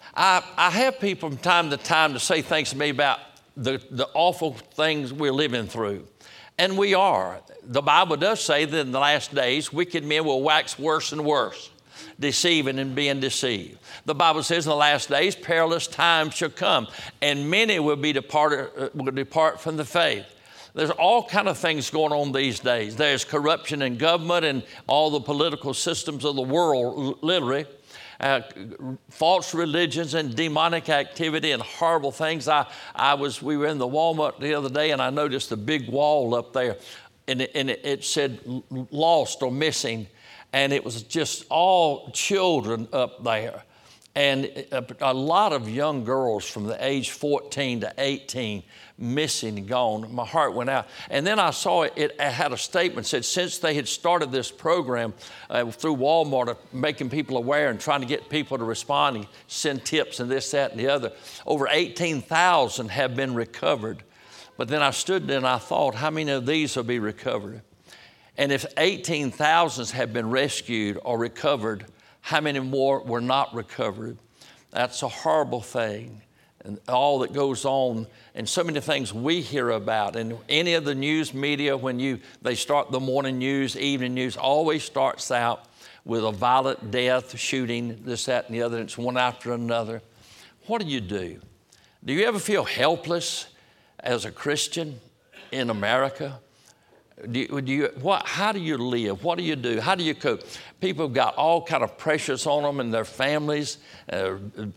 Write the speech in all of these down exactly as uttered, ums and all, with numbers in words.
I, I have people from time to time to say things to me about the, the awful things we're living through. And we are. The Bible does say that in the last days, wicked men will wax worse and worse, deceiving and being deceived. The Bible says in the last days, perilous times shall come, and many will be departed, uh, will depart from the faith. There's all kind of things going on these days. There's corruption in government and all the political systems of the world, literally. Uh, false religions and demonic activity and horrible things. I, I was, we were in the Walmart the other day, and I noticed a big wall up there, and it, and it, it said lost or missing, and it was just all children up there. And a, a lot of young girls from the age fourteen to eighteen missing and gone. My heart went out. And then I saw it, it had a statement that said since they had started this program uh, through Walmart of making people aware and trying to get people to respond and send tips and this, that, and the other, over eighteen thousand have been recovered. But then I stood there and I thought, how many of these will be recovered? And if eighteen thousand have been rescued or recovered, how many more were not recovered? That's a horrible thing. And all that goes on, and so many things we hear about. And any of the news media, when you they start the morning news, evening news, always starts out with a violent death, shooting, this, that, and the other. It's one after another. What do you do? Do you ever feel helpless as a Christian in America? Do you, do you, what, how do you live? What do you do? How do you cope? People have got all kind of pressures on them and their families, uh,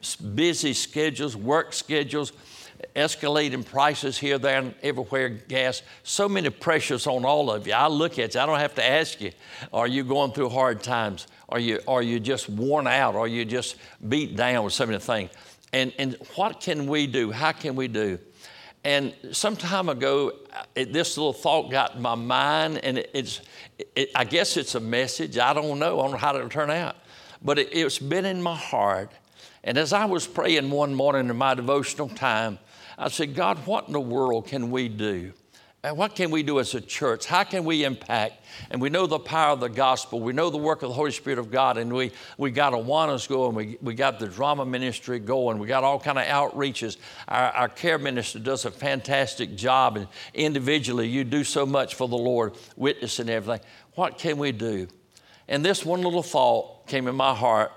busy schedules, work schedules, escalating prices here, there, and everywhere, gas. So many pressures on all of you. I look at you. I don't have to ask you, are you going through hard times? Are you, are you just worn out? Are you just beat down with so many things? And, and what can we do? How can we do? And some time ago, it, this little thought got in my mind, and it, it's, it, I guess it's a message. I don't know. I don't know how it'll turn out. But it, it's been in my heart. And as I was praying one morning in my devotional time, I said, God, what in the world can we do? And what can we do as a church? How can we impact? And we know the power of the gospel. We know the work of the Holy Spirit of God. And we, we got Awanas going. We, we got the drama ministry going. We got all kind of outreaches. Our, our care minister does a fantastic job. And individually, you do so much for the Lord, witnessing everything. What can we do? And this one little thought came in my heart.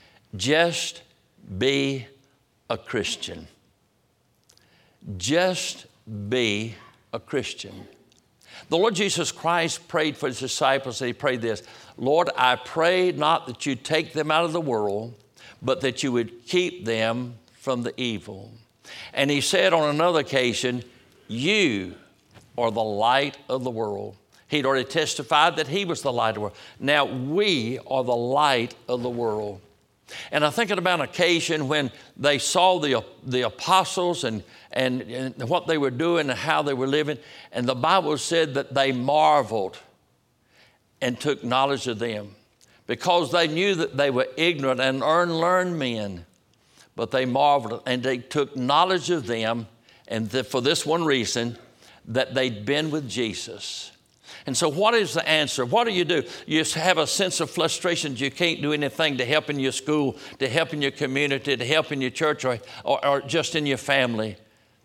Just be a Christian. Just be a Christian. The Lord Jesus Christ prayed for his disciples, and he prayed this, Lord, I pray not that you take them out of the world, but that you would keep them from the evil. And he said on another occasion, you are the light of the world. He'd already testified that he was the light of the world. Now we are the light of the world. And I think about an occasion when they saw the, the apostles and, and, and what they were doing and how they were living. And the Bible said that they marveled and took knowledge of them because they knew that they were ignorant and unlearned men. But they marveled and they took knowledge of them, and the, for this one reason, that they'd been with Jesus. And so what is the answer? What do you do? You have a sense of frustration that you can't do anything to help in your school, to help in your community, to help in your church, or, or, or just in your family.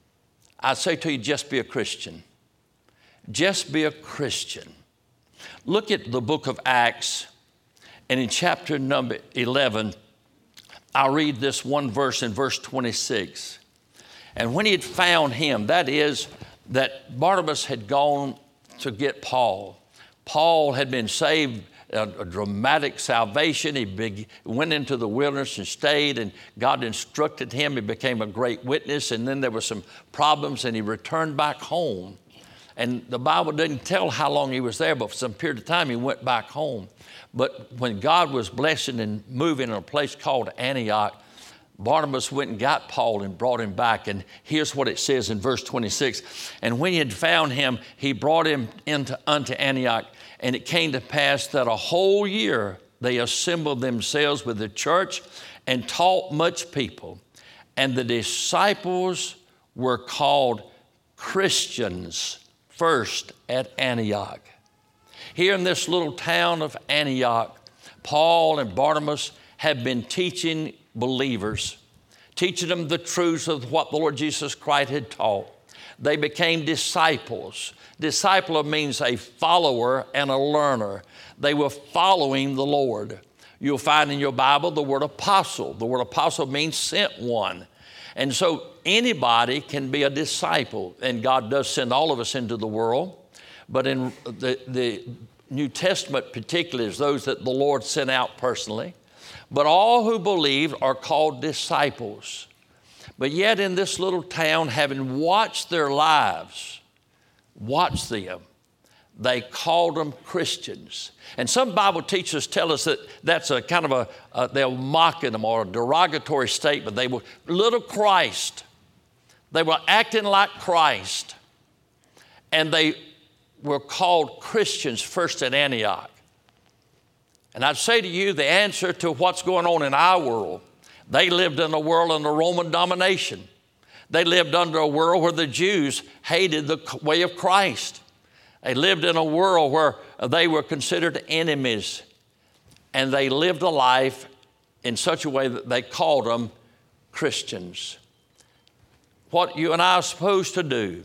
I say to you, just be a Christian. Just be a Christian. Look at the book of Acts, and in chapter number eleven, I'll read this one verse in verse twenty-six. And when he had found him, that is, that Barnabas had gone to get Paul. Paul had been saved, a, a dramatic salvation. He big, went into the wilderness and stayed, and God instructed him. He became a great witness, and then there were some problems, and he returned back home. And the Bible didn't tell how long he was there, but for some period of time he went back home. But when God was blessing and moving in a place called Antioch, Barnabas went and got Paul and brought him back. And here's what it says in verse twenty-six. And when he had found him, he brought him into unto Antioch. And it came to pass that a whole year they assembled themselves with the church and taught much people. And the disciples were called Christians first at Antioch. Here in this little town of Antioch, Paul and Barnabas have been teaching believers teaching them the truths of what the Lord Jesus Christ had taught. They became disciples. Disciple means a follower and a learner. They were following the Lord. You'll find in your Bible the word apostle. The word apostle means sent one. And so anybody can be a disciple, and God does send all of us into the world. But in the, the New Testament particularly is those that the Lord sent out personally. But all who believe are called disciples. But yet in this little town, having watched their lives, watched them, they called them Christians. And some Bible teachers tell us that that's a kind of a, uh, they're mocking them or a derogatory statement. They were little Christ. They were acting like Christ. And they were called Christians first at Antioch. And I'd say to you, the answer to what's going on in our world, they lived in a world under Roman domination. They lived under a world where the Jews hated the way of Christ. They lived in a world where they were considered enemies. And they lived a life in such a way that they called them Christians. What you and I are supposed to do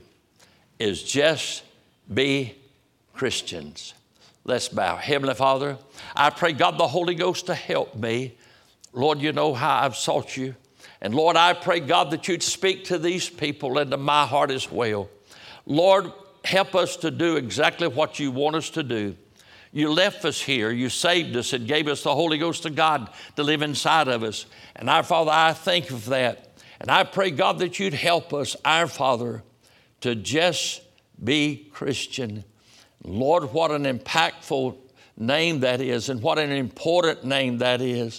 is just be Christians. Let's bow. Heavenly Father, I pray, God, the Holy Ghost to help me. Lord, you know how I've sought you. And Lord, I pray, God, that you'd speak to these people and to my heart as well. Lord, help us to do exactly what you want us to do. You left us here. You saved us and gave us the Holy Ghost of God to live inside of us. And our Father, I thank you for that. And I pray, God, that you'd help us, our Father, to just be Christian. Lord, what an impactful name that is, and what an important name that is.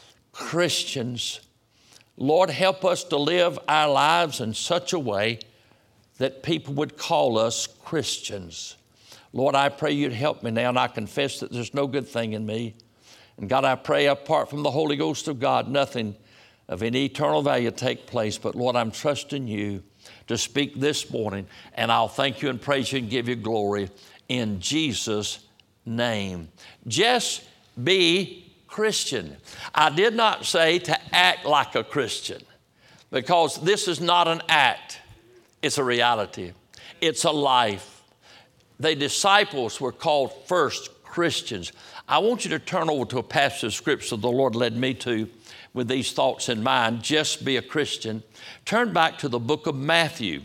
Christians. Lord, help us to live our lives in such a way that people would call us Christians. Lord, I pray you'd help me now, and I confess that there's no good thing in me. And God, I pray apart from the Holy Ghost of God, nothing of any eternal value take place. But Lord, I'm trusting you to speak this morning, and I'll thank you and praise you and give you glory in Jesus' name. Just be Christian. I did not say to act like a Christian, because this is not an act. It's a reality. It's a life. The disciples were called first Christians. I want you to turn over to a passage of Scripture the Lord led me to with these thoughts in mind. Just be a Christian. Turn back to the book of Matthew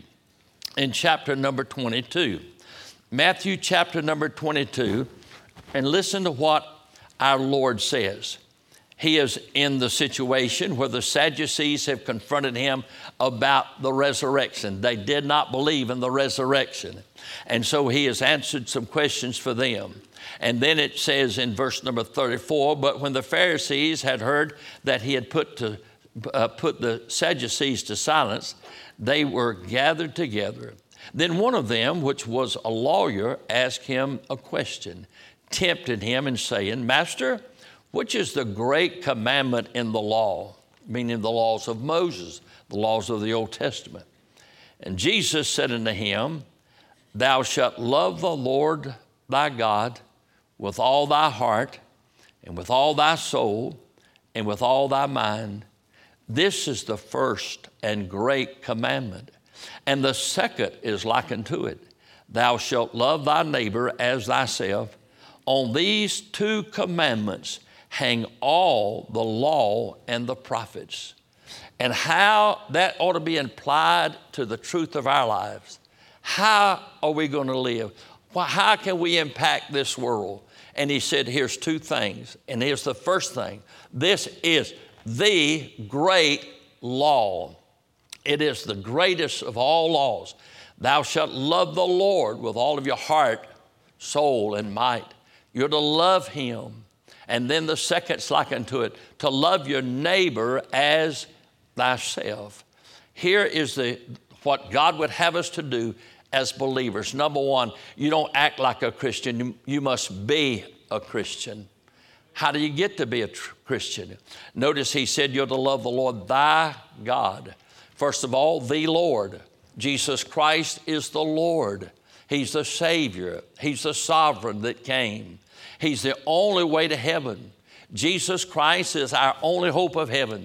in chapter number twenty-two. Matthew chapter number twenty-two, and listen to what our Lord says. He is in the situation where the Sadducees have confronted him about the resurrection. They did not believe in the resurrection. And so he has answered some questions for them. And then it says in verse number thirty-four, but when the Pharisees had heard that he had put, to, uh, put the Sadducees to silence, they were gathered together. Then one of them, which was a lawyer, asked him a question, tempted him and saying, Master, which is the great commandment in the law, meaning the laws of Moses, the laws of the Old Testament? And Jesus said unto him, Thou shalt love the Lord thy God with all thy heart and with all thy soul and with all thy mind. This is the first and great commandment. And the second is like unto it. Thou shalt love thy neighbor as thyself. On these two commandments hang all the law and the prophets. And how that ought to be applied to the truth of our lives. How are we going to live? How can we impact this world? And he said, here's two things. And here's the first thing. This is the great law. It is the greatest of all laws. Thou shalt love the Lord with all of your heart, soul, and might. You're to love him. And then the second's like unto it, to love your neighbor as thyself. Here is the what God would have us to do as believers. Number one, you don't act like a Christian. You, you must be a Christian. How do you get to be a tr- Christian? Notice he said you're to love the Lord thy God. First of all, the Lord. Jesus Christ is the Lord. He's the Savior. He's the sovereign that came. He's the only way to heaven. Jesus Christ is our only hope of heaven.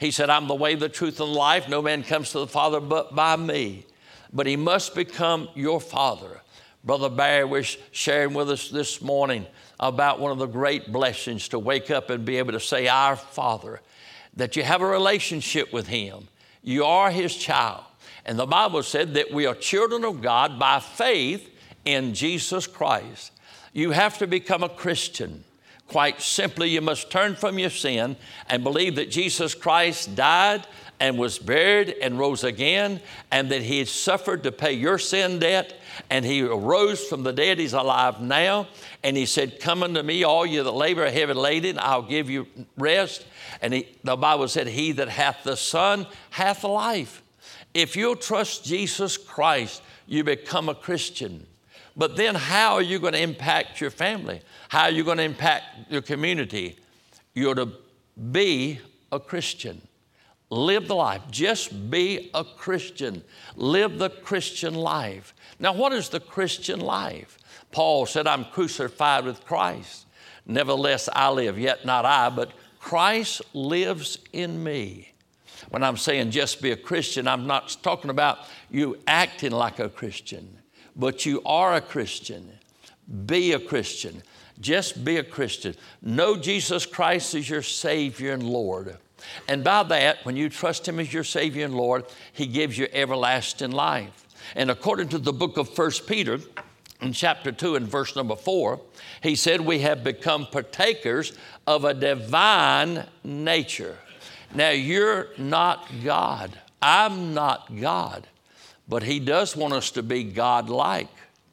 He said, I'm the way, the truth, and the life. No man comes to the Father but by me. But he must become your father. Brother Barry was sharing with us this morning about one of the great blessings to wake up and be able to say, our Father, that you have a relationship with him. You are his child. And the Bible said that we are children of God by faith in Jesus Christ. You have to become a Christian. Quite simply, you must turn from your sin and believe that Jesus Christ died and was buried and rose again, and that he suffered to pay your sin debt, and he arose from the dead. He's alive now. And he said, come unto me, all you that labor are heavy laden, I'll give you rest. And he, the Bible said, he that hath the Son hath life. If you'll trust Jesus Christ, you become a Christian. But then how are you going to impact your family? How are you going to impact your community? You're to be a Christian. Live the life. Just be a Christian. Live the Christian life. Now, what is the Christian life? Paul said, I'm crucified with Christ. Nevertheless, I live, yet not I, but Christ lives in me. When I'm saying just be a Christian, I'm not talking about you acting like a Christian, but you are a Christian. Be a Christian. Just be a Christian. Know Jesus Christ as your Savior and Lord. And by that, when you trust him as your Savior and Lord, he gives you everlasting life. And according to the book of First Peter, in chapter two and verse number four, he said, we have become partakers of a divine nature. Now, you're not God. I'm not God. But he does want us to be God-like.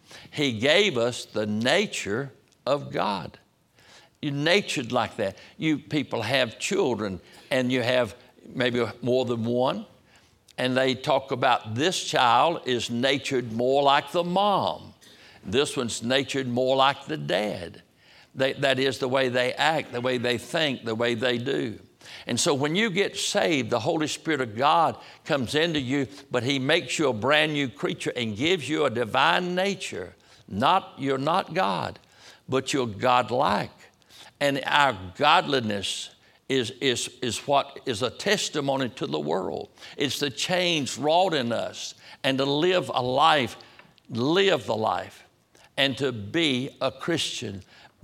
He gave us the nature of God. You're natured like that. You people have children, and you have maybe more than one, and they talk about this child is natured more like the mom. This one's natured more like the dad. They, that is the way they act, the way they think, the way they do. And so when you get saved, the Holy Spirit of God comes into you, but he makes you a brand new creature and gives you a divine nature. Not, you're not God, but you're God-like. And our godliness is, is, is what is a testimony to the world. It's the change wrought in us, and to live a life, live the life, and to be a Christian.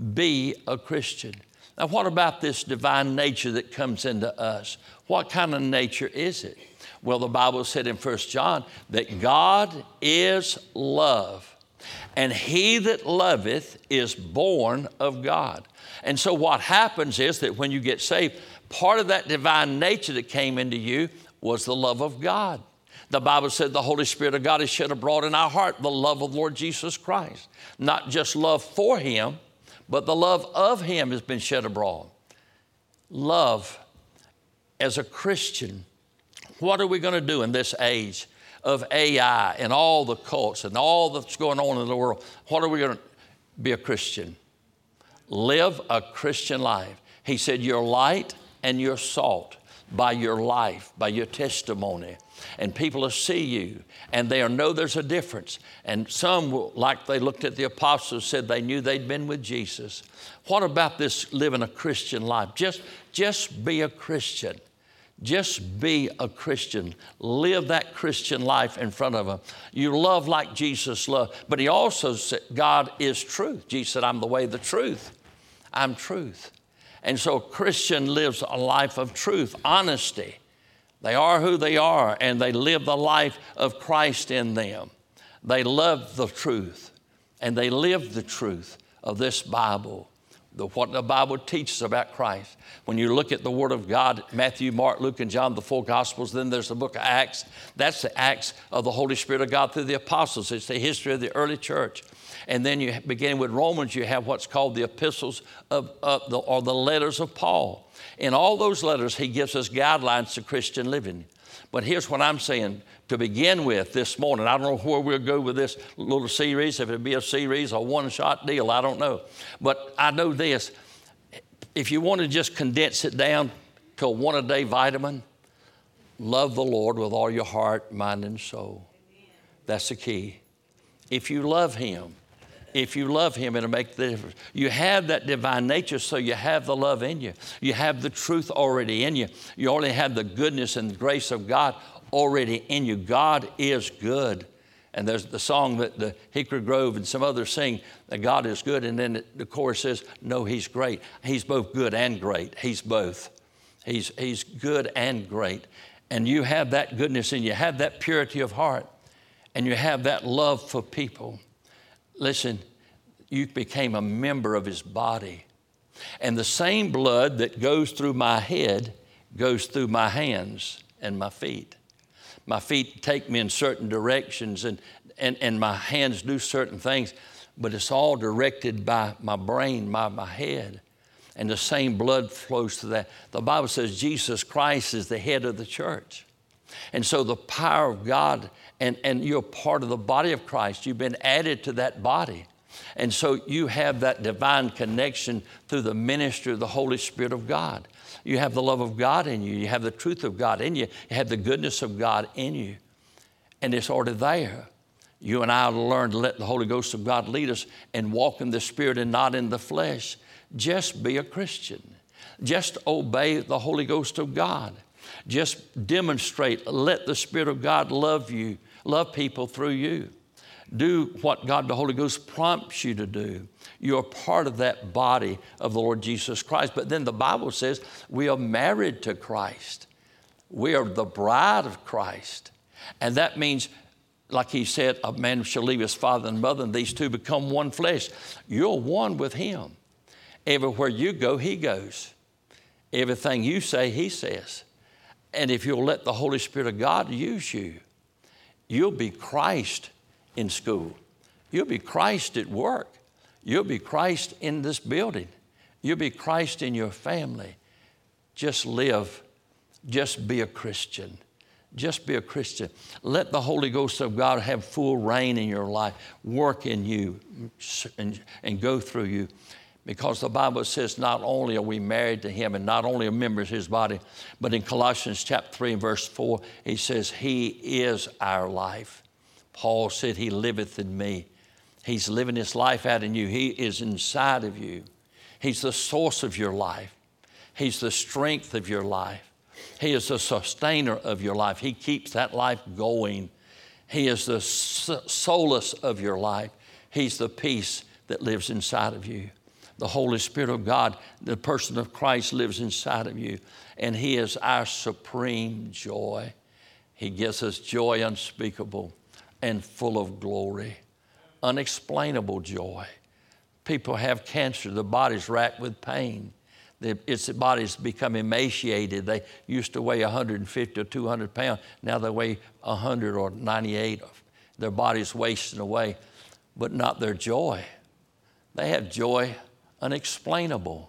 Be a Christian. Now, what about this divine nature that comes into us? What kind of nature is it? Well, the Bible said in First John that God is love, and he that loveth is born of God. And so what happens is that when you get saved, part of that divine nature that came into you was the love of God. The Bible said the Holy Spirit of God is shed abroad in our heart, the love of the Lord Jesus Christ. Not just love for him, but the love of him has been shed abroad. Love as a Christian. What are we going to do in this age of A I and all the cults and all that's going on in the world? What are we going to be a Christian? Live a Christian life. He said, you're light and you're salt by your life, by your testimony. And people will see you, and they'll know there's a difference. And some, will, like they looked at the apostles, said they knew they'd been with Jesus. What about this living a Christian life? Just, just be a Christian. Just be a Christian. Live that Christian life in front of them. You love like Jesus loved. But he also said, God is truth. Jesus said, I'm the way, the truth. I'm truth. And so a Christian lives a life of truth, honesty. They are who they are, and they live the life of Christ in them. They love the truth, and they live the truth of this Bible, the, what the Bible teaches about Christ. When you look at the Word of God, Matthew, Mark, Luke, and John, the four Gospels, then there's the book of Acts. That's the Acts of the Holy Spirit of God through the apostles. It's the history of the early church. And then you begin with Romans, you have what's called the epistles of, of the, or the letters of Paul. In all those letters, he gives us guidelines to Christian living. But here's what I'm saying to begin with this morning. I don't know where we'll go with this little series, if it'll be a series or one-shot deal, I don't know. But I know this, if you want to just condense it down to a one-a-day vitamin, love the Lord with all your heart, mind, and soul. That's the key. If you love him, If you love him, it'll make the difference. You have that divine nature, so you have the love in you. You have the truth already in you. You already have the goodness and the grace of God already in you. God is good. And there's the song that the Hickory Grove and some others sing, that God is good. And then the chorus says, no, he's great. He's both good and great. He's both. He's, he's good and great. And you have that goodness in you. You have that purity of heart. And you have that love for people. Listen, you became a member of his body. And the same blood that goes through my head goes through my hands and my feet. My feet take me in certain directions, and, and, and my hands do certain things, but it's all directed by my brain, my, my head. And the same blood flows to that. The Bible says Jesus Christ is the head of the church. And so the power of God, and, and you're part of the body of Christ. You've been added to that body. And so you have that divine connection through the ministry of the Holy Spirit of God. You have the love of God in you. You have the truth of God in you. You have the goodness of God in you. And it's already there. You and I will learn to let the Holy Ghost of God lead us and walk in the Spirit and not in the flesh. Just be a Christian. Just obey the Holy Ghost of God. Just demonstrate, let the Spirit of God love you, love people through you. Do what God the Holy Ghost prompts you to do. You're part of that body of the Lord Jesus Christ. But then the Bible says we are married to Christ. We are the bride of Christ. And that means, like he said, a man shall leave his father and mother, and these two become one flesh. You're one with him. Everywhere you go, he goes. Everything you say, he says. And if you'll let the Holy Spirit of God use you, you'll be Christ in school. You'll be Christ at work. You'll be Christ in this building. You'll be Christ in your family. Just live. Just be a Christian. Just be a Christian. Let the Holy Ghost of God have full reign in your life, work in you, and, and go through you. Because the Bible says not only are we married to him and not only are members of his body, but in Colossians chapter three and verse four, he says, he is our life. Paul said, he liveth in me. He's living his life out in you. He is inside of you. He's the source of your life. He's the strength of your life. He is the sustainer of your life. He keeps that life going. He is the solace of your life. He's the peace that lives inside of you. The Holy Spirit of God, the person of Christ, lives inside of you. And he is our supreme joy. He gives us joy unspeakable and full of glory. Unexplainable joy. People have cancer. The body's racked with pain. The, its body's become emaciated. They used to weigh one hundred fifty or two hundred pounds. Now they weigh one hundred or ninety-eight. Their body's wasting away, but not their joy. They have joy unexplainable.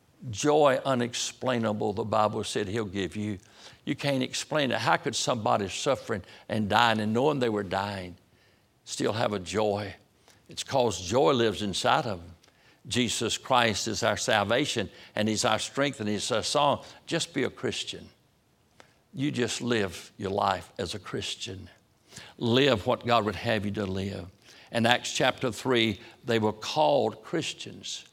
Joy unexplainable, the Bible said he'll give you. You can't explain it. How could somebody suffering and dying and knowing they were dying still have a joy? It's because joy lives inside of them. Jesus Christ is our salvation, and he's our strength, and he's our song. Just be a Christian. You just live your life as a Christian. Live what God would have you to live. In Acts chapter three, they were called Christians.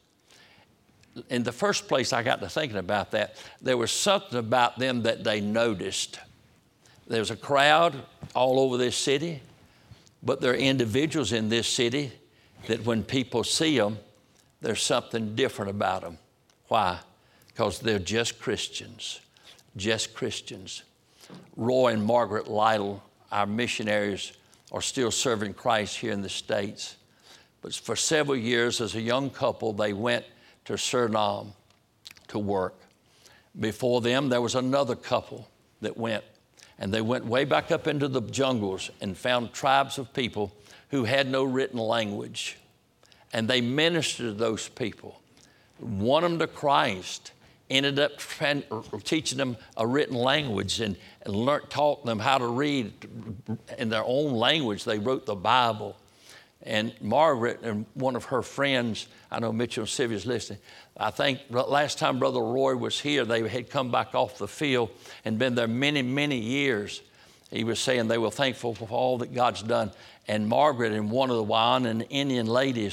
In the first place, I got to thinking about that. There was something about them that they noticed. There was a crowd all over this city, but there are individuals in this city that when people see them, there's something different about them. Why? Because they're just Christians, just Christians. Roy and Margaret Lytle, our missionaries, are still serving Christ here in the States. But for several years, as a young couple, they went to Suriname to work. Before them, there was another couple that went, and they went way back up into the jungles and found tribes of people who had no written language. And they ministered to those people, won them to Christ, ended up teaching them a written language and, and learned, taught them how to read in their own language. They wrote the Bible. And Margaret and one of her friends, I know Mitchell and Sylvia's listening, I think last time Brother Roy was here, they had come back off the field and been there many, many years. He was saying they were thankful for all that God's done. And Margaret and one of the Wyan and Indian ladies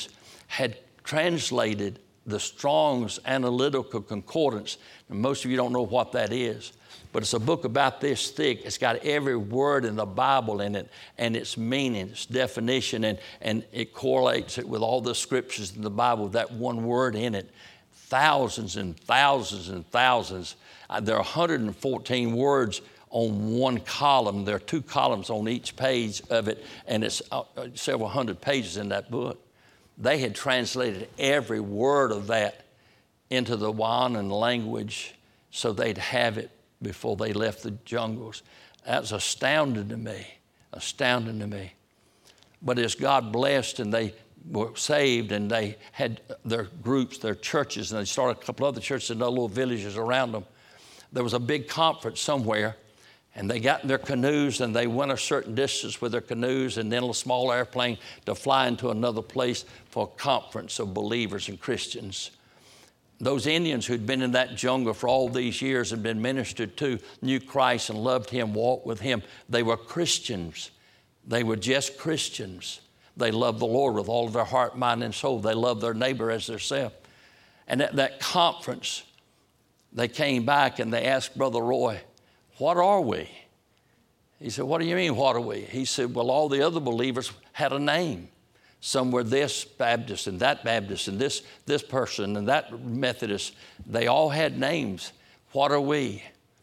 had translated the Strong's Analytical Concordance. And most of you don't know what that is, but it's a book about this thick. It's got every word in the Bible in it and its meaning, its definition, and, and it correlates it with all the scriptures in the Bible, that one word in it. Thousands and thousands and thousands. Uh, there are one hundred fourteen words on one column. There are two columns on each page of it, and it's uh, several hundred pages in that book. They had translated every word of that into the Wahnan language so they'd have it before they left the jungles. That's astounding to me, astounding to me. But as God blessed and they were saved and they had their groups, their churches, and they started a couple other churches in other little villages around them, there was a big conference somewhere, and they got in their canoes and they went a certain distance with their canoes and then a small airplane to fly into another place for a conference of believers and Christians. Those Indians who'd been in that jungle for all these years and been ministered to, knew Christ and loved Him, walked with Him. They were Christians. They were just Christians. They loved the Lord with all of their heart, mind, and soul. They loved their neighbor as theirself. And at that conference, they came back and they asked Brother Roy, "What are we?" He said, "What do you mean, what are we?" He said, "Well, all the other believers had a name. Some were this Baptist and that Baptist and this, this person and that Methodist. They all had names. What are we?"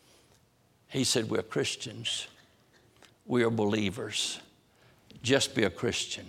He said, "We're Christians. We are believers. Just be a Christian.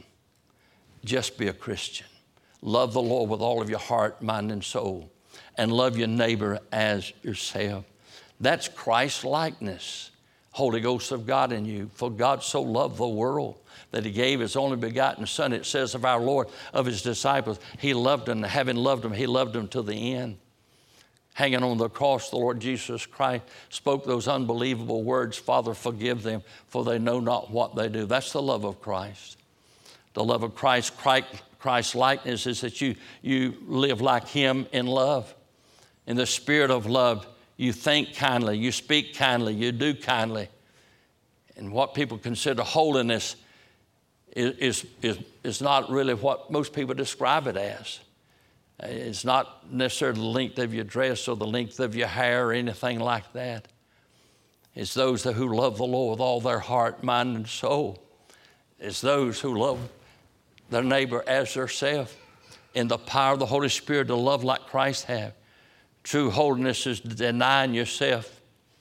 Just be a Christian. Love the Lord with all of your heart, mind, and soul, and love your neighbor as yourself." That's Christ likeness, Holy Ghost of God in you. For God so loved the world that He gave His only begotten Son. It says of our Lord, of His disciples, He loved them, having loved them, He loved them to the end. Hanging on the cross, the Lord Jesus Christ spoke those unbelievable words, "Father, forgive them, for they know not what they do." That's the love of Christ. The love of Christ, Christ likeness is that you, you live like Him in love. In the spirit of love, you think kindly, you speak kindly, you do kindly. And what people consider holiness is, is, is, is not really what most people describe it as. It's not necessarily the length of your dress or the length of your hair or anything like that. It's those who love the Lord with all their heart, mind, and soul. It's those who love their neighbor as theirself in the power of the Holy Spirit to love like Christ have. True holiness is denying yourself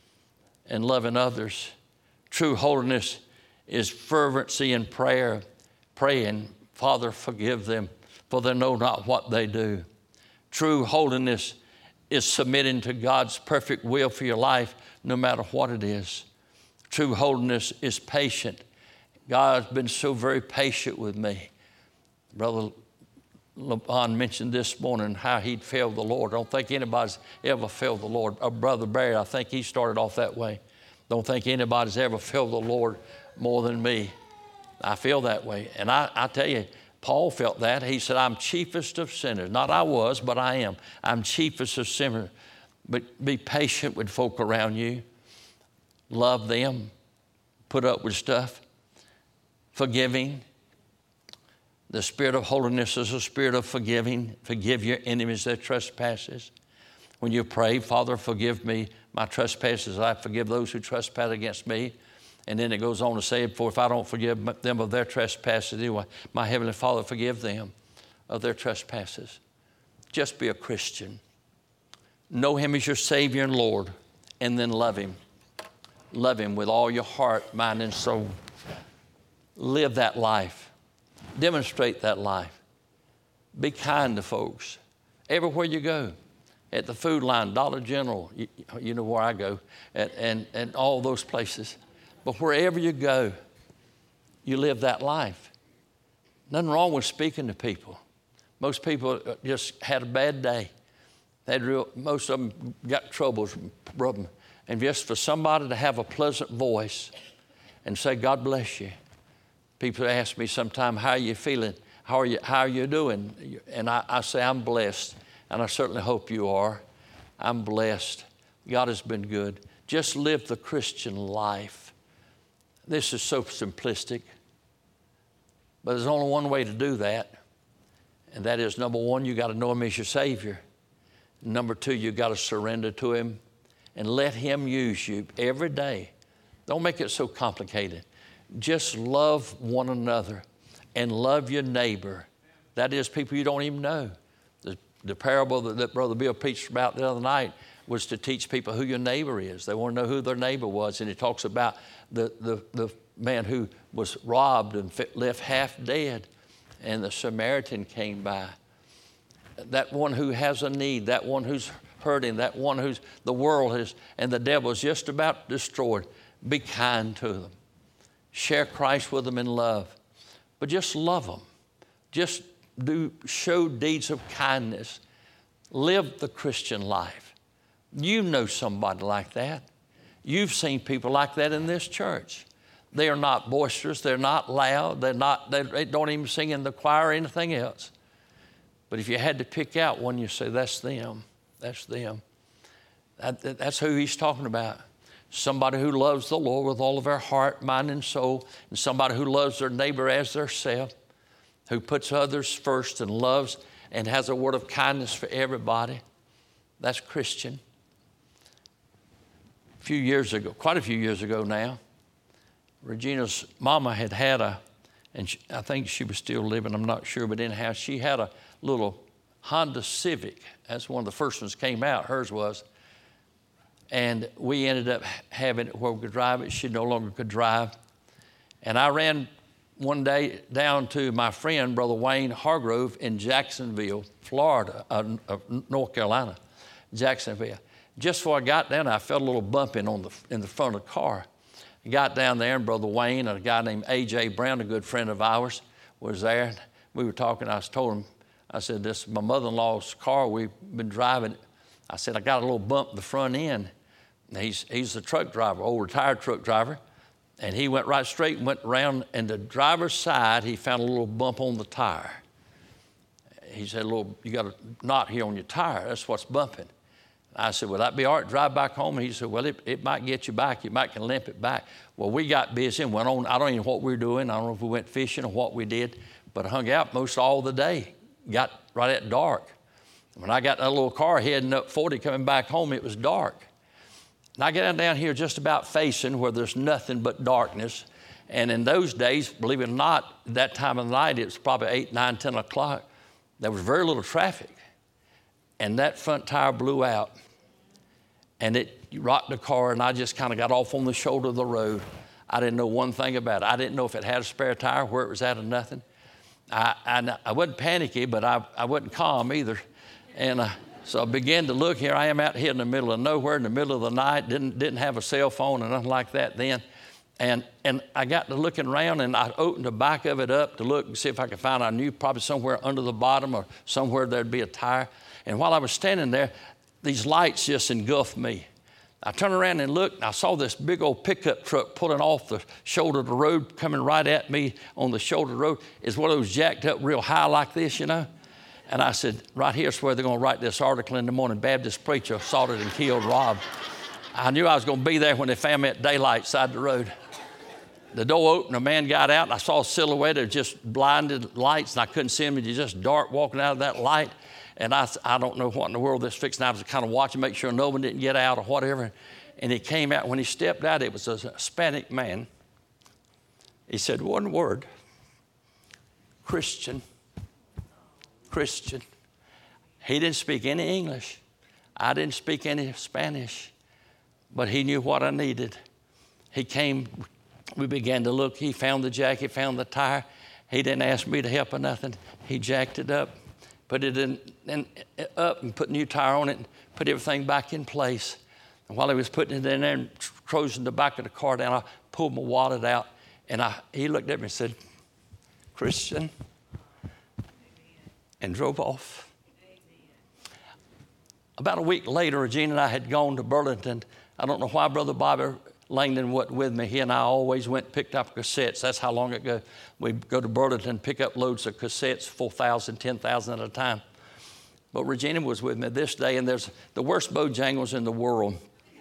and loving others. True holiness is fervency in prayer, praying, "Father, forgive them, for they know not what they do." True holiness is submitting to God's perfect will for your life, no matter what it is. True holiness is patient. God's been so very patient with me. Brother LeBon mentioned this morning how he'd failed the Lord. I don't think anybody's ever failed the Lord. Uh, Brother Barry, I think he started off that way. Don't think anybody's ever failed the Lord more than me. I feel that way. And I, I tell you, Paul felt that. He said, "I'm chiefest of sinners." Not I was, but I am. I'm chiefest of sinners. But be patient with folk around you. Love them. Put up with stuff. Forgiving. The spirit of holiness is a spirit of forgiving. Forgive your enemies their trespasses. When you pray, "Father, forgive me my trespasses. I forgive those who trespass against me." And then it goes on to say, "For if I don't forgive them of their trespasses, anyway, my Heavenly Father forgive them of their trespasses." Just be a Christian. Know Him as your Savior and Lord, and then love Him. Love Him with all your heart, mind, and soul. Live that life. Demonstrate that life. Be kind to folks. Everywhere you go. At the food line, Dollar General, you, you know where I go, and, and, and all those places. But wherever you go, you live that life. Nothing wrong with speaking to people. Most people just had a bad day. They had real, most of them got troubles, problem. And just for somebody to have a pleasant voice and say, "God bless you." People ask me sometime, "How are you feeling? How are you, how are you doing?" And I, I say, "I'm blessed." And I certainly hope you are. I'm blessed. God has been good. Just live the Christian life. This is so simplistic, but there's only one way to do that, And that is, number one, you got to know him as your Savior. Number two, you got to surrender to him and let him use you every day. Don't make it so complicated. Just love one another and love your neighbor. That is, people you don't even know. The, the parable that, that Brother Bill preached about the other night was to teach people who your neighbor is. They want to know who their neighbor was. And he talks about the, the, the man who was robbed and left half dead, and the Samaritan came by. That one who has a need, that one who's hurting, that one who's the world has, and the devil is just about destroyed. Be kind to them. Share Christ with them in love. But just love them. Just do show deeds of kindness. Live the Christian life. You know somebody like that. You've seen people like that in this church. They are not boisterous. They're not loud. They're not, they don't even sing in the choir or anything else. But if you had to pick out one, you say, that's them. That's them. That, that, that's who he's talking about. Somebody who loves the Lord with all of their heart, mind, and soul, and somebody who loves their neighbor as their self, who puts others first and loves and has a word of kindness for everybody. That's Christian. A few years ago, quite a few years ago now, Regina's mama had had a, and she, I think she was still living, I'm not sure, but anyhow, she had a little Honda Civic. That's one of the first ones came out, hers was. And we ended up having it where we could drive it. She no longer could drive. And I ran one day down to my friend, Brother Wayne Hargrove, in Jacksonville, Florida, uh, uh, North Carolina, Jacksonville. Just before I got down, I felt a little bumping on the, in the front of the car. I got down there, and Brother Wayne and a guy named A J Brown, a good friend of ours, was there. We were talking. I told him, I said, this is my mother-in-law's car. We've been driving it. I said, I got a little bump in the front end. And he's, he's a truck driver, old retired truck driver. And he went right straight and went around, and the driver's side, he found a little bump on the tire. He said, "Little, you got a knot here on your tire. That's what's bumping." I said, "Will that be all right? Drive back home?" And he said, "Well, it, it might get you back. You might can limp it back." Well, we got busy and went on. I don't even know what we were doing. I don't know if we went fishing or what we did, but I hung out most all the day. Got right at dark. When I got in a little car heading up forty coming back home, it was dark. And I get down here just about facing where there's nothing but darkness. And in those days, believe it or not, that time of the night, it was probably eight, nine, ten o'clock. There was very little traffic. And that front tire blew out. And it rocked the car, and I just kind of got off on the shoulder of the road. I didn't know one thing about it. I didn't know if it had a spare tire, where it was at, or nothing. I, I, I wasn't panicky, but I, I wasn't calm either. And uh, so I began to look. Here I am out here in the middle of nowhere, in the middle of the night. Didn't, didn't have a cell phone or nothing like that then. And, and I got to looking around, and I opened the back of it up to look and see if I could find, I knew probably somewhere under the bottom or somewhere there'd be a tire. And while I was standing there, these lights just engulfed me. I turned around and looked, and I saw this big old pickup truck pulling off the shoulder of the road, coming right at me on the shoulder of the road. It's one of those jacked up real high like this, you know. And I said, right here's where they're going to write this article in the morning. Baptist preacher assaulted and killed Rob. I knew I was going to be there when they found me at daylight side the road. The door opened, a man got out, and I saw a silhouette of just blinded lights, and I couldn't see him. He was just dark walking out of that light. And I, I don't know what in the world this fixing. I was kind of watching, make sure no one didn't get out or whatever. And he came out. When he stepped out, it was a Hispanic man. He said one word, Christian. Christian. He didn't speak any English. I didn't speak any Spanish. But he knew what I needed. He came, we began to look. He found the jacket, found the tire. He didn't ask me to help or nothing. He jacked it up, put it in, in up and put a new tire on it and put everything back in place. And while he was putting it in there and closing the back of the car down, I pulled my wallet out, and I, he looked at me and said, Christian, and drove off. About a week later, Regina and I had gone to Burlington. I don't know why Brother Bobby Langdon wasn't with me. He and I always went and picked up cassettes. That's how long ago we'd go to Burlington, pick up loads of cassettes, four thousand, ten thousand at a time. But Regina was with me this day, and there's the worst Bojangles in the world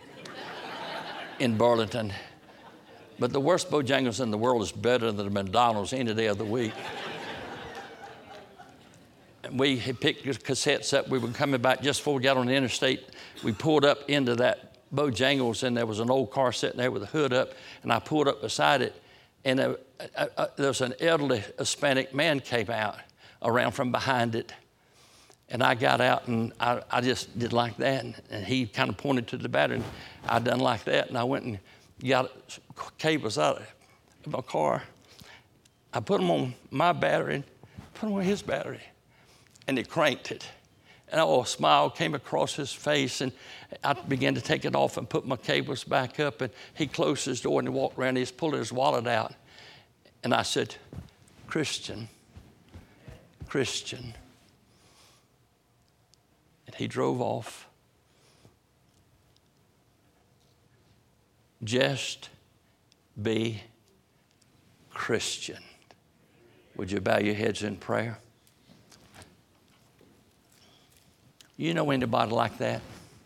in Burlington. But the worst Bojangles in the world is better than the McDonald's any day of the week. we had picked the cassettes up. We were coming back just before we got on the interstate. We pulled up into that Bojangles, and there was an old car sitting there with the hood up, and I pulled up beside it, and a, a, a, there was an elderly Hispanic man came out around from behind it. And I got out, and I, I just did like that, and, and he kind of pointed to the battery, and I done like that, and I went and got cables out of my car. I put them on my battery, and put them on his battery, and it cranked it. And oh, a smile came across his face, and I began to take it off and put my cables back up, and he closed his door, and he walked around, and he's pulling his wallet out. And I said, Christian, Christian. And he drove off. Just be Christian. Would you bow your heads in prayer? You know anybody like that?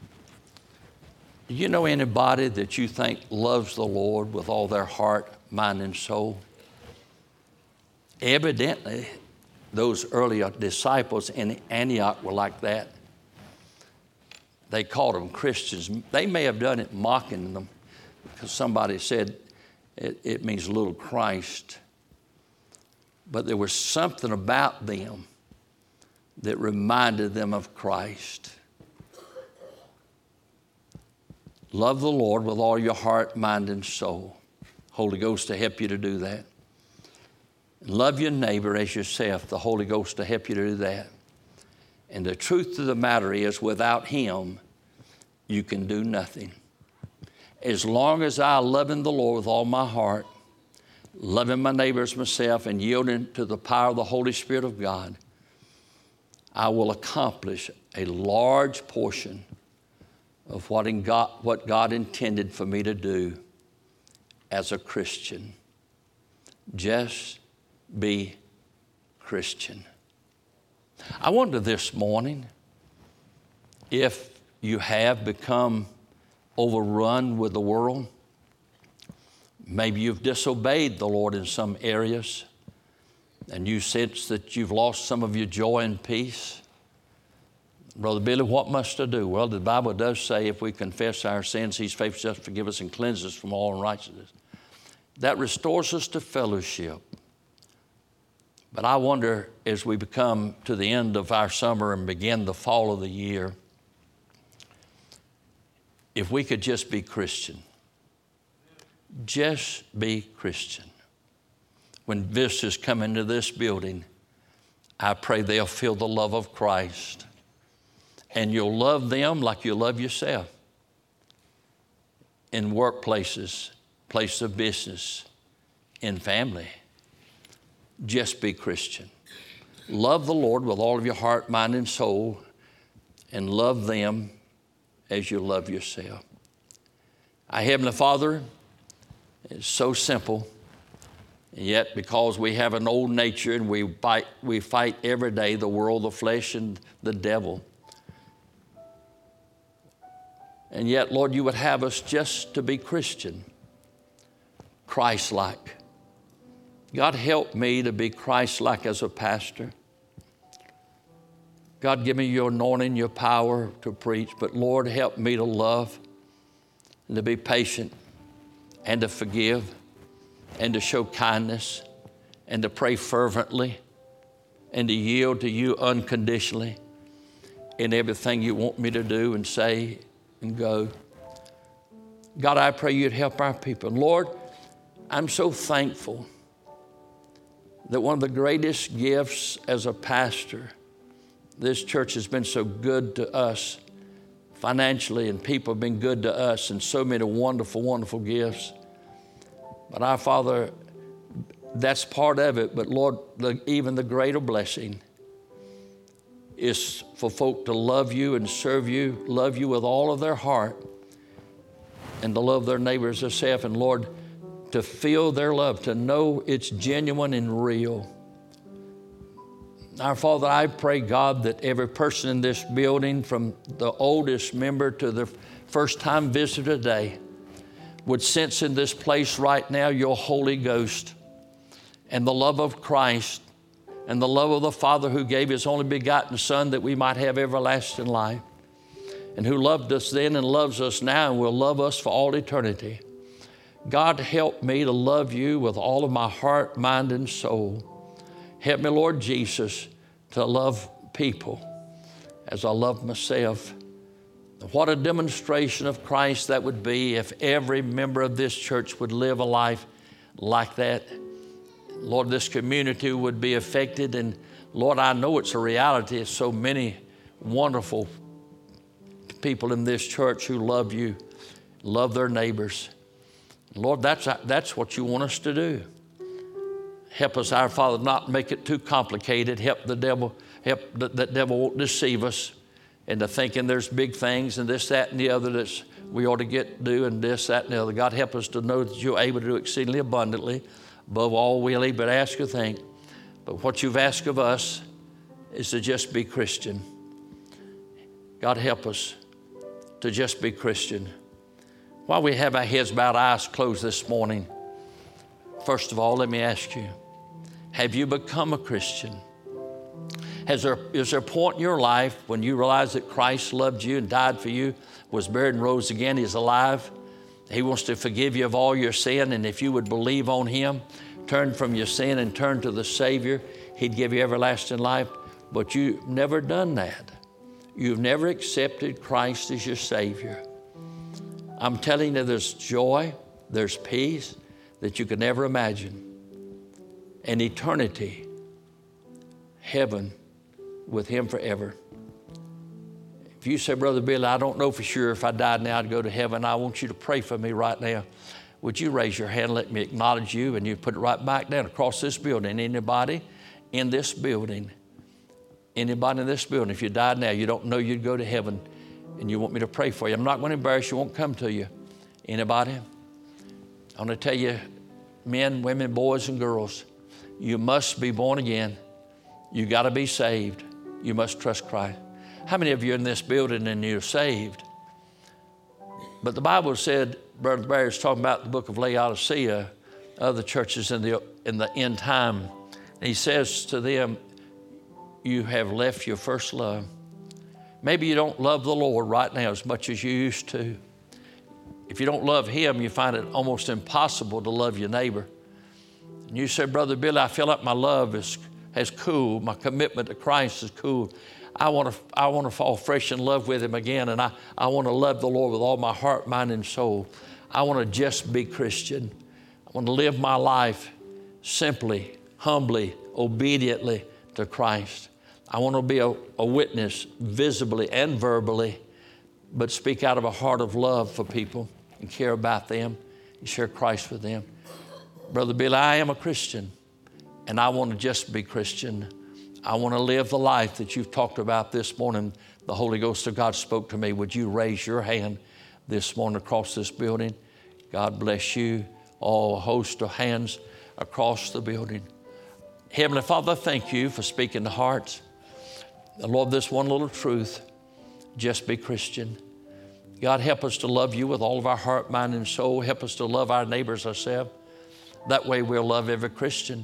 Do you know anybody that you think loves the Lord with all their heart, mind, and soul? Evidently, those early disciples in Antioch were like that. They called them Christians. They may have done it mocking them because somebody said it, it means little Christ. But there was something about them that reminded them of Christ. Love the Lord with all your heart, mind, and soul. Holy Ghost to help you to do that. Love your neighbor as yourself. The Holy Ghost to help you to do that. And the truth of the matter is, without Him, you can do nothing. As long as I love the Lord with all my heart, loving my neighbor as myself, and yielding to the power of the Holy Spirit of God, I will accomplish a large portion of what, in God, what God intended for me to do as a Christian. Just be Christian. I wonder this morning if you have become overrun with the world. Maybe you've disobeyed the Lord in some areas, and you sense that you've lost some of your joy and peace. Brother Billy, what must I do? Well, the Bible does say if we confess our sins, He's faithful to forgive us and cleanse us from all unrighteousness. That restores us to fellowship. But I wonder, as we become to the end of our summer and begin the fall of the year, if we could just be Christian. Just be Christian. When visitors come into this building, I pray they'll feel the love of Christ. And you'll love them like you love yourself. In workplaces, places of business, in family. Just be Christian. Love the Lord with all of your heart, mind, and soul, and love them as you love yourself. Our Heavenly Father, it's so simple, and yet because we have an old nature and we fight, we fight every day the world, the flesh, and the devil. And yet, Lord, you would have us just to be Christian, Christ-like. God, help me to be Christ-like as a pastor. God, give me your anointing, your power to preach. But Lord, help me to love and to be patient and to forgive and to show kindness and to pray fervently and to yield to you unconditionally in everything you want me to do and say and go. God, I pray you'd help our people. Lord, I'm so thankful that one of the greatest gifts as a pastor, this church has been so good to us financially, and people have been good to us, and so many wonderful, wonderful gifts. But our Father, that's part of it. But Lord, the, even the greater blessing is for folk to love you and serve you, love you with all of their heart, and to love their neighbors as themselves. And Lord, to feel their love, to know it's genuine and real. Our Father, I pray, God, that every person in this building, from the oldest member to the first-time visitor today, would sense in this place right now your Holy Ghost and the love of Christ and the love of the Father who gave his only begotten Son that we might have everlasting life, and who loved us then and loves us now and will love us for all eternity. God, help me to love you with all of my heart, mind, and soul. Help me, Lord Jesus, to love people as I love myself. What a demonstration of Christ that would be if every member of this church would live a life like that. Lord, this community would be affected. And Lord, I know it's a reality. It's so many wonderful people in this church who love you, love their neighbors. Lord, that's, that's what you want us to do. Help us, our Father, not make it too complicated. Help the devil, help that the devil won't deceive us into thinking there's big things and this, that, and the other that we ought to get do and this, that, and the other. God, help us to know that you're able to do exceedingly abundantly above all we will but ask or think. But what you've asked of us is to just be Christian. God, help us to just be Christian. While we have our heads bowed, eyes closed this morning, first of all, let me ask you, have you become a Christian? Has there, is there a point in your life when you realize that Christ loved you and died for you, was buried and rose again? He's alive. He wants to forgive you of all your sin. And if you would believe on him, turn from your sin and turn to the Savior, he'd give you everlasting life. But you've never done that. You've never accepted Christ as your Savior. I'm telling you, there's joy, there's peace that you could never imagine. An eternity, heaven with him forever. If you say, Brother Billy, I don't know for sure if I died now I'd go to heaven, I want you to pray for me right now. Would you raise your hand, let me acknowledge you, and you put it right back down across this building. Anybody in this building, anybody in this building, if you died now, you don't know you'd go to heaven, and you want me to pray for you. I'm not going to embarrass you, won't come to you. Anybody? I want to tell you, men, women, boys, and girls, you must be born again. You got to be saved. You must trust Christ. How many of you are in this building and you're saved? But the Bible said, Brother Barry is talking about the book of Laodicea, other churches in the, in the end time. And he says to them, you have left your first love. Maybe you don't love the Lord right now as much as you used to. If you don't love him, you find it almost impossible to love your neighbor. And you say, Brother Billy, I feel like my love is, has cooled. My commitment to Christ is cooled. I want to I want to fall fresh in love with him again. And I, I want to love the Lord with all my heart, mind, and soul. I want to just be Christian. I want to live my life simply, humbly, obediently to Christ. I want to be a, a witness visibly and verbally, but speak out of a heart of love for people and care about them and share Christ with them. Brother Billy, I am a Christian, and I want to just be Christian. I want to live the life that you've talked about this morning. The Holy Ghost of God spoke to me. Would you raise your hand this morning across this building? God bless you. All a host of hands across the building. Heavenly Father, thank you for speaking to hearts. Lord, this one little truth, just be Christian. God, help us to love you with all of our heart, mind, and soul. Help us to love our neighbors ourselves. That way we'll love every Christian.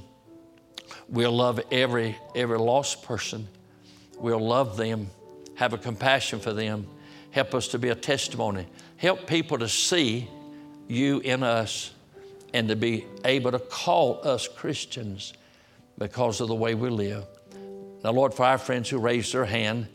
We'll love every, every lost person. We'll love them, have a compassion for them. Help us to be a testimony. Help people to see you in us and to be able to call us Christians because of the way we live. Now, Lord, for our friends who raised their hand,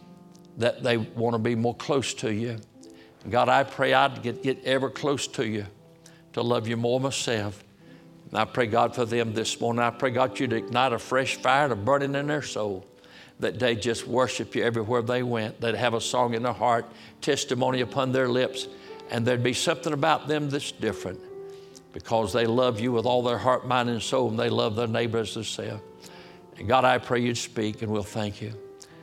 that they want to be more close to you. God, I pray I'd get, get ever close to you, to love you more myself. And I pray, God, for them this morning. I pray, God, you'd ignite a fresh fire to burning in their soul, that they just worship you everywhere they went. They'd have a song in their heart, testimony upon their lips, and there'd be something about them that's different because they love you with all their heart, mind, and soul, and they love their neighbors themselves. And God, I pray you'd speak, and we'll thank you.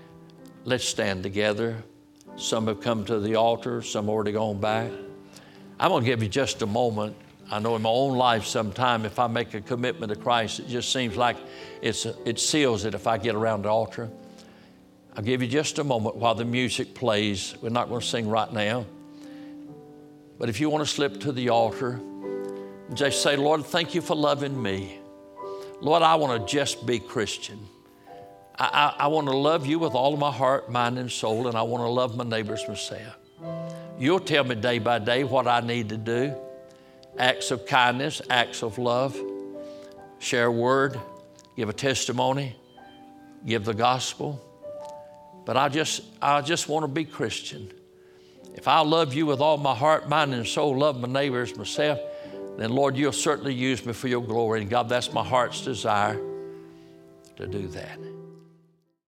Let's stand together. Some have come to the altar. Some already gone back. I'm going to give you just a moment. I know in my own life sometime if I make a commitment to Christ, it just seems like it's a, it seals it if I get around the altar. I'll give you just a moment while the music plays. We're not going to sing right now. But if you want to slip to the altar, just say, Lord, thank you for loving me. Lord, I want to just be Christian. I, I, I want to love you with all of my heart, mind, and soul, and I want to love my neighbors myself. You'll tell me day by day what I need to do. Acts of kindness, acts of love, share a word, give a testimony, give the gospel. But I just, I just want to be Christian. If I love you with all my heart, mind, and soul, love my neighbors myself, then Lord, you'll certainly use me for your glory. And God, that's my heart's desire to do that.